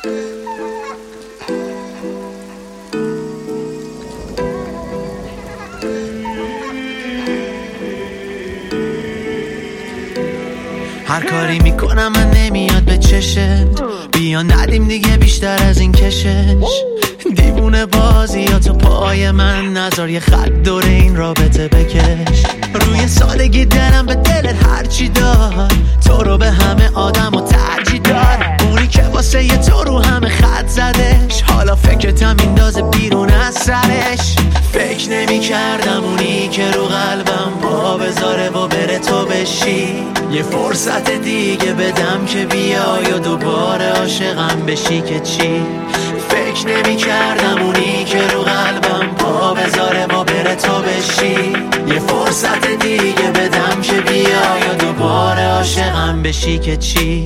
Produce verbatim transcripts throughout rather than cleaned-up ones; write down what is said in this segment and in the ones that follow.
هر کاری میکنم من نمیاد به چشت، بیا ندیم دیگه بیشتر از این کشش. دیوونه بازی یا تو پای من نذار یه خط دور این رابطه بکش. روی سادگی دلم به دلت هرچی داد، تو رو به همه آدم و ترجیح داد. اونی که واسه یه تو رو همه خط زدش، حالا فکرتم میندازه بیرون از سرش. فکر نمی کردم اونی که رو قلبم پا بذاره و بره تو بشی. یه فرصت دیگه بدم که بیای و دوباره عاشقم بشی که چی. فکر نمی کردم اونی که رو قلبم پا بذاره و بره تو بشی. یه فرصت دیگه بدم که بیای و دوباره عاشقم بشی که چی.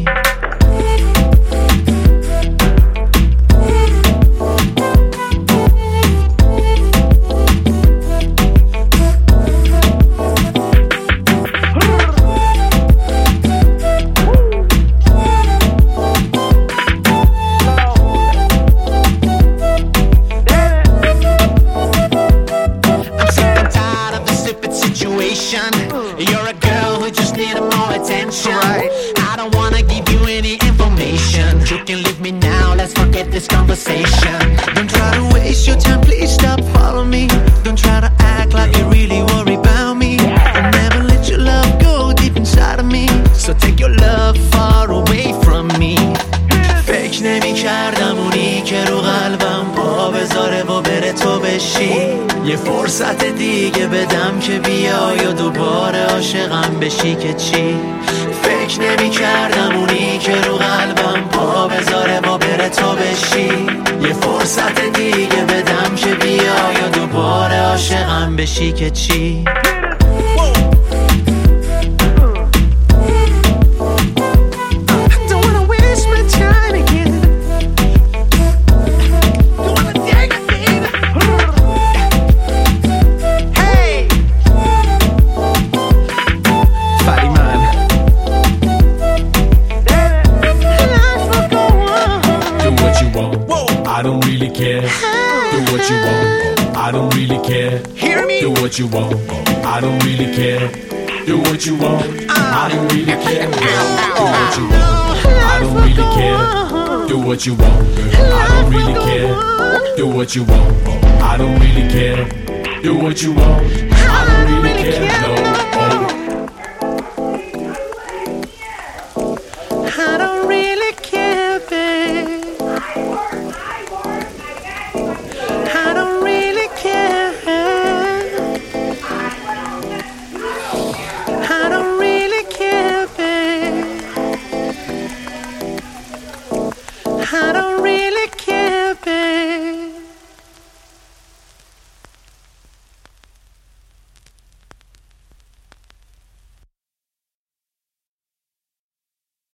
You're a girl who just needed more attention. I don't wanna give you any information. You can leave me now, let's forget this conversation. Don't try to waste your time, please stop following me. Don't try to act like you really worry about me. I'll never let your love go deep inside of me. So take your love far away from me. فکر نمی کردم اونی که رو قلبم پا بذاره و بره تو بشی. یه فرصت دیگه بدم که بیای و دوباره عاشقم بشی که چی. فکر نمی کردم اونی که رو قلبم پا بذاره و بره تو بشی. یه فرصت دیگه بدم که بیای و دوباره عاشقم بشی که چی. I don't really care. Do what you want. I don't really care. Hear me? Do what you want. I don't really care. Do what you want. I don't really care. Girl. Do what you want. I don't really care. Do what you want. Girl. I don't really care. Do what you want. I don't really care. Do what you want. I don't really care. No.